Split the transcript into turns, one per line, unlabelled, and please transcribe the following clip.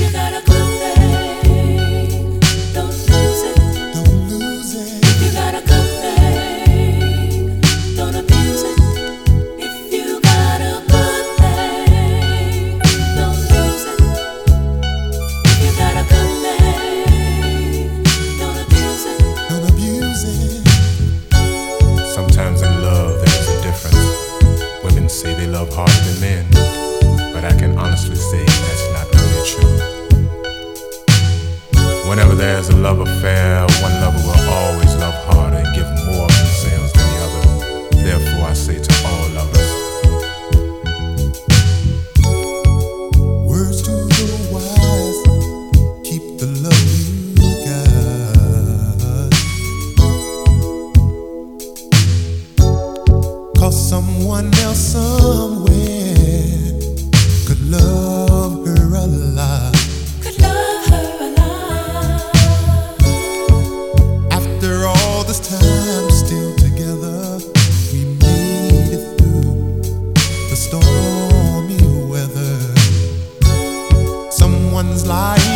You got a good thing, don't lose it.
Don't lose it.
If you got a good thing, don't abuse it. If you got a good thing, don't lose it. If you got a good thing, don't abuse it.
Don't abuse it.
Sometimes in love there's a difference. Women say they love harder than men, but I can honestly say that's not really true. Whenever there's a love affair, one lover will always love harder and give more of themselves than the other. Therefore I say to all lovers,
Words to the wise, keep the love you got. 'Cause someone else somewhere could love her a lot.
Could love her a lot.
After all this time still together, we made it through the stormy weather. Someone's lying